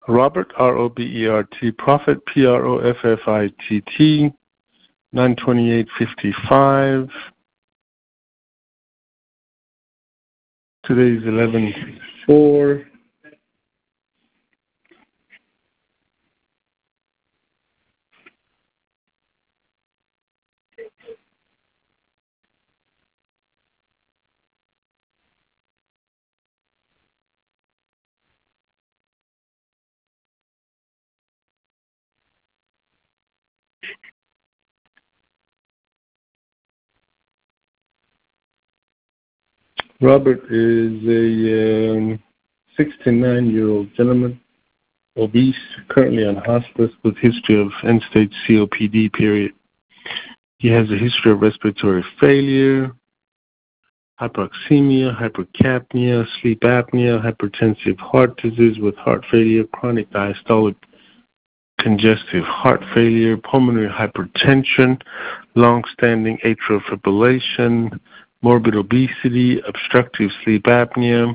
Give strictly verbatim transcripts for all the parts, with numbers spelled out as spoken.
Robert, R O B E R T, Prophet, P R O F F I T T, nine twenty-eight fifty-five. Today is eleven four. Robert is a um, sixty-nine-year-old gentleman, obese, currently on hospice with history of end-stage C O P D, period. He has a history of respiratory failure, hypoxemia, hypercapnia, sleep apnea, hypertensive heart disease with heart failure, chronic diastolic congestive heart failure, pulmonary hypertension, long-standing atrial fibrillation, morbid obesity, obstructive sleep apnea.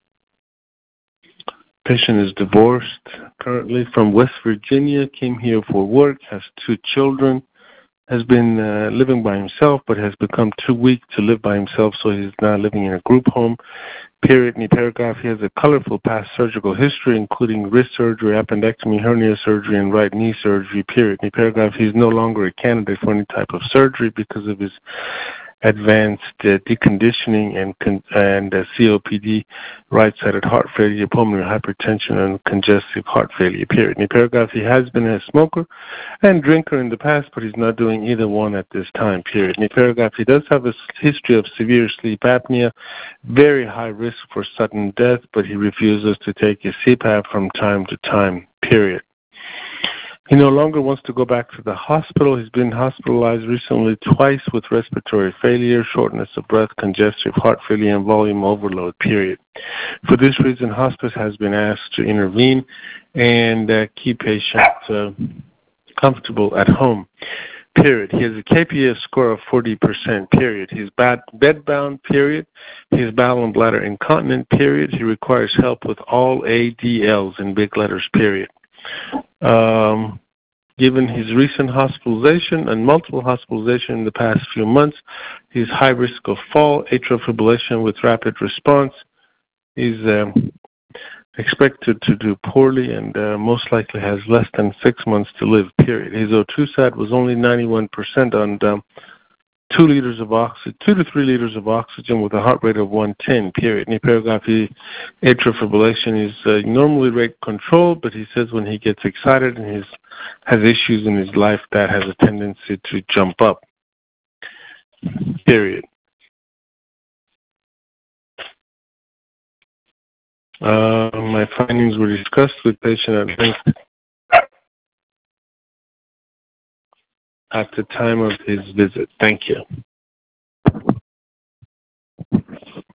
Patient is divorced, currently from West Virginia, came here for work, has two children, has been uh, living by himself, but has become too weak to live by himself, so he's now living in a group home. Period. Any paragraph. He has a colorful past surgical history, including wrist surgery, appendectomy, hernia surgery, and right knee surgery. Period. Any paragraph. He's no longer a candidate for any type of surgery because of his advanced uh, deconditioning and con- and uh, C O P D, right-sided heart failure, pulmonary hypertension, and congestive heart failure. Period. In the paragraph, he has been a smoker and drinker in the past, but he's not doing either one at this time. Period. In the paragraph, he does have a history of severe sleep apnea, very high risk for sudden death, but he refuses to take his C PAP from time to time. Period. He no longer wants to go back to the hospital. He's been hospitalized recently twice with respiratory failure, shortness of breath, congestive heart failure, and volume overload, period. For this reason, hospice has been asked to intervene and uh, keep patients uh, comfortable at home, period. He has a K P S score of forty percent, period. He's bed bound, period. He's bowel and bladder incontinent, period. He requires help with all A D Ls in big letters, period. Um, given his recent hospitalization and multiple hospitalization in the past few months, he's high risk of fall, atrial fibrillation with rapid response. He's um, expected to do poorly and uh, most likely has less than six months to live, period. His O two sat was only ninety-one percent on um, two liters of oxygen, two to three liters of oxygen with a heart rate of one ten, period. In the paragraph, he, atrial fibrillation is uh, normally rate controlled, but he says when he gets excited and he has issues in his life, that has a tendency to jump up, period. Uh, my findings were discussed with patient at length at the time of his visit. Thank you.